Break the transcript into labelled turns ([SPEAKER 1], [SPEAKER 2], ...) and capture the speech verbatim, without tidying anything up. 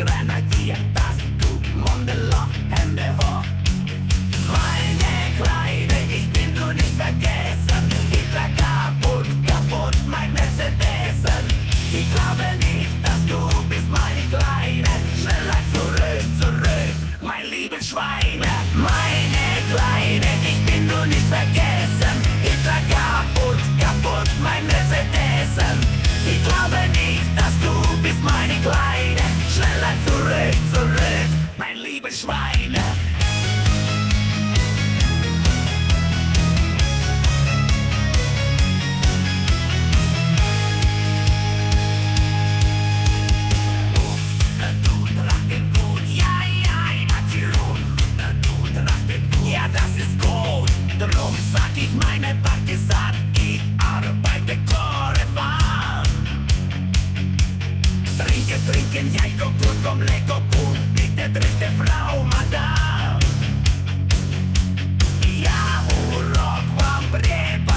[SPEAKER 1] Grenadier, das tut Mundeloch, Hände hoch. Meine Kleine, ich bin nur nicht vergessen. Hitler kaputt, kaputt, mein Mercedesen. Ich glaube nicht, dass du bist, meine Kleine. Schneller zurück, zurück, mein liebes Schweine. Meine Kleine, ich bin nur nicht vergessen. Hitler kaputt, kaputt, mein Mercedesen. Ich glaube nicht, dass du bist, meine Kleine. Schneller zurück, zurück, mein liebes Schweine. Ja, das ist gut, drum sag ich meine Partisan, ich arbeite Korrevan. Trinke, trinken, ja, Kultur, komm, Lego, Pum, bitte dritte Frau, Madame. Ja, Urok, Wambre,